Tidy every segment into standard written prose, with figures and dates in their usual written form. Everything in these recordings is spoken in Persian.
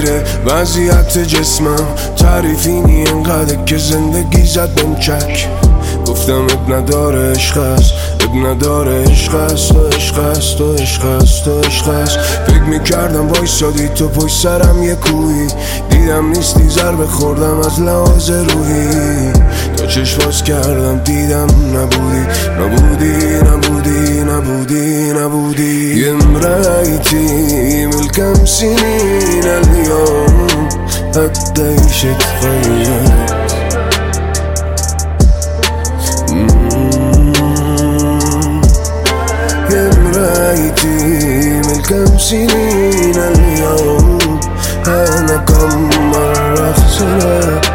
میره وضعیت جسمم، تعریفینی انقدر که زندگی زد بهم چک. گفتم اب نداره عشق است، اب نداره عشق است، تو عشق است، تو عشق است، تو عشق است. فکر میکردم وایسادی تو پشت سرم یه کوهی، دیدم نیستی ضربه خوردم از لحاظ روحی. تا چشم باز کردم دیدم نبودی، نبودی، نبودی، نبودی، نبودی. يا مرايتي من كم سنين اليوم قديش اتغيرت. يا مرايتي من كم سنين اليوم أنا كم مرة خسرت.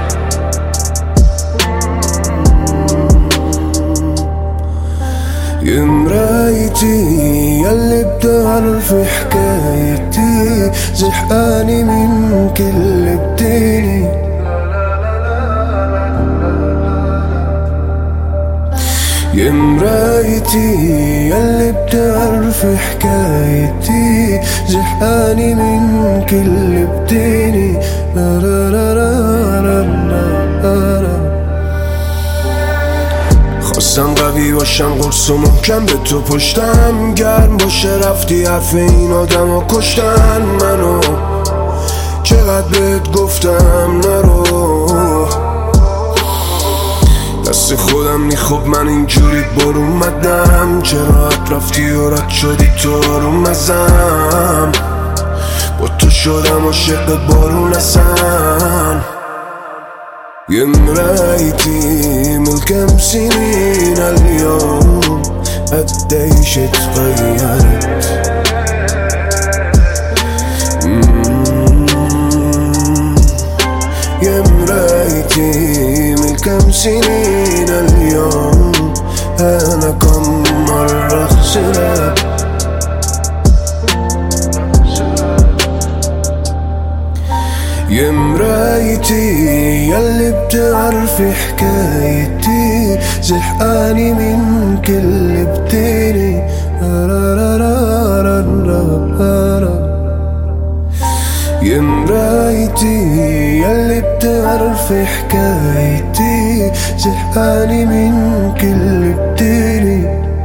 يا مرايتي ياللي بتعرفي حكايتي، زحقاني من كل بديني. يا مرايتي ياللي بتعرفي حكايتي، زحقاني من كل بديني. خواستم قوی باشم قرص و محکم به تو پشتم گرم باشه، رفتی حرف این آدم ها کشتن منو. چقدر بهت گفتم نرو، دست خودم میخوب من اینجوری بر اومدم. چرا رفتی و رد شدی تو آروم ازم، با تو شدم عاشق بارون اصلا. يا مرايتي من كم سنين اليوم قديش اتغيرت. يا مرايتي من كم سنين اليوم أنا كم مرة خسرت. يا مرايتي ياللي بتعرفي حكايتي، زحقاني من كل بديني. يا مرايتي ياللي بتعرفي حكايتي، زحقاني من كل بديني.